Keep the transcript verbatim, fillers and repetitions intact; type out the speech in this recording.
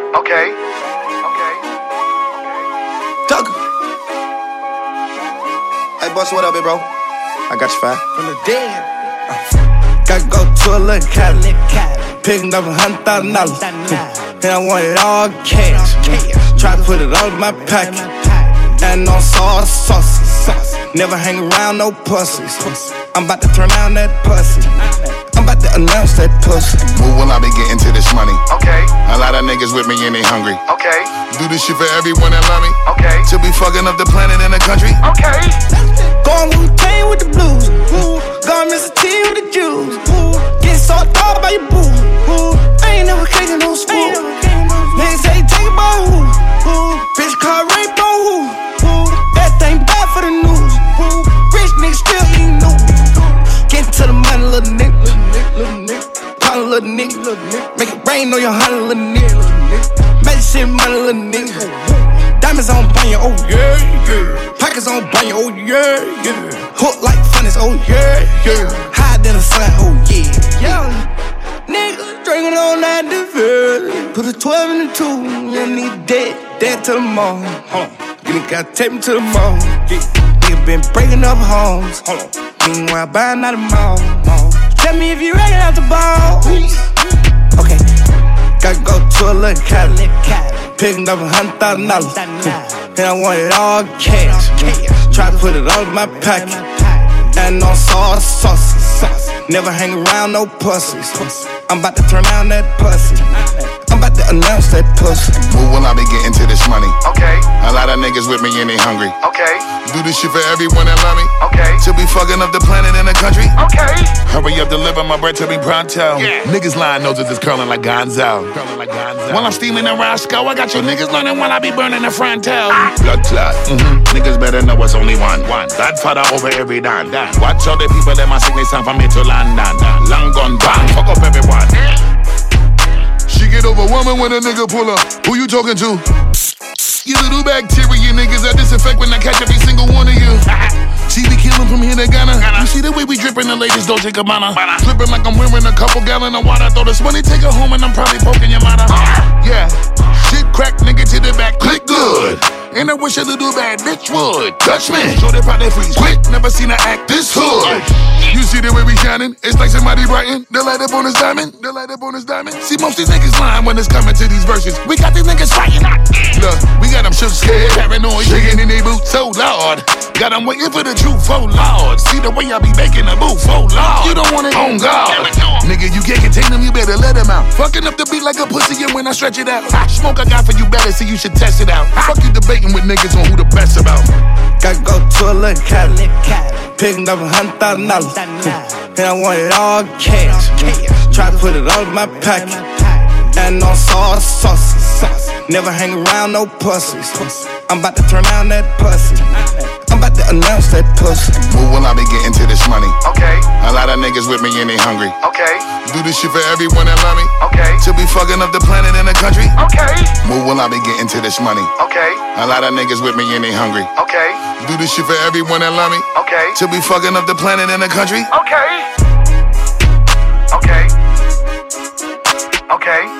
Okay. Okay. Tugger. Hey, boss, what up, big bro? I got you five. From the dead. Uh. Gotta go to a little Cali. Picking up a hundred thousand dollars. And I want it all cash. Try to put it all in my pocket. And on sauce, sauce, sauce. Never hang around no pussies. I'm about to turn down that pussy. I'm about to announce that pussy. Move when I be getting to this money. Okay. A lot of niggas with me and they hungry. Okay. Do this shit for everyone that love me. Okay. To be fucking up the planet and the country. Okay. Going Wu-Tang with the blues. Ooh. Going Mister T with the Jews. Ooh. Getting so thought by your boo. Ooh. I ain't never caking no spoon. Niggas say take it by who? Ooh. Bitch call rape on who? Ooh. That thing bad for the news. Ooh. Rich niggas still eating new. Getting to the money, little nigga. Little nigga. Call a little nigga. Make it rain on your honey, little nigga. Make shit money, little nigga. Diamonds on banya, oh yeah, yeah. Pockets on banya, oh yeah, yeah. Hook like funnies, oh yeah, yeah. Higher than the sun, oh yeah, yeah. Niggas drinking on that diverse. Put a twelve in the two, you need dead, dead to the mall. Hold on, you gotta take me to the mall. Yeah. Nigga been breaking up homes. Hold on, meanwhile buying out the mall. mall. Tell me if you ready out the ball. Okay, gotta go to a little Cali. Picking up a hundred thousand dollars. And I want it all cash. Try to put it all in my pocket. And on sauce, sauce, sauce. Never hang around no pussies. I'm about to turn down that pussy. I'm about to announce that pussy. Move when I be getting to this money. Okay. A lot of niggas with me and they hungry. Okay. Do this shit for everyone that love me. Okay. To be fucking up the planet and the country. Okay. Hurry up, deliver my bread to me pronto. Yeah. Niggas lying noses is curling like Gonzo. Curling like Gonzo. While I'm steaming in Roscoe, I got your niggas learning while I be burning the frontal. Blood clot. Mm-hmm. Niggas better know it's only one. One. Godfather over every dime. Watch all the people that my sickness time from here to London. Long gone bang. Fuck up everyone. She get overwhelming when a nigga pull up. Who you talking to? You little bacteria niggas, I disinfect when I catch every single one of you. She be killing from here to Ghana. You see the way we drippin', the ladies don't take a mana. Drippin' like I'm wearing a couple gallon of water. Throw this money, take her home, and I'm probably poking your mother. Yeah, shit crack, nigga to the back, click good. And I wish a little bad bitch would touch me. Show they probably freeze quick, never seen her act this hood. You see the way we shining? It's like somebody brighten. The light up on his diamond, the light up on his diamond. See, most these niggas lying when it's coming to these verses. We got these niggas fighting. Look, we got them shook, scared, paranoid, shaking in they boots, so loud. Got them waiting for the truth, oh Lord. See the way I be making a move, oh Lord. You don't want it, on God. Nigga, you can't contain them, you better let them out. Fucking up the beat like a pussy, and when I stretch it out, smoke I got for you better, so you should test it out. Fuck you debating with niggas on who the best about. Gotta go to a little Cali. Picking up a hundred thousand dollars. And I want it all cash. Try to put it all in my pocket. And on sauce, sauce, sauce. Never hang around no pussies. I'm about to turn down that pussy. I'm about to announce that pussy. Move when I be getting to this money. Okay. A lot of niggas with me and they hungry. Okay. Do this shit for everyone that love me. Okay. To be fucking up the planet and the country. Okay. Move when I be getting to this money. Okay. A lot of niggas with me and they hungry. Okay. Do this shit for everyone that love me. Okay. To be fucking up the planet and the country. Okay. Okay. Okay.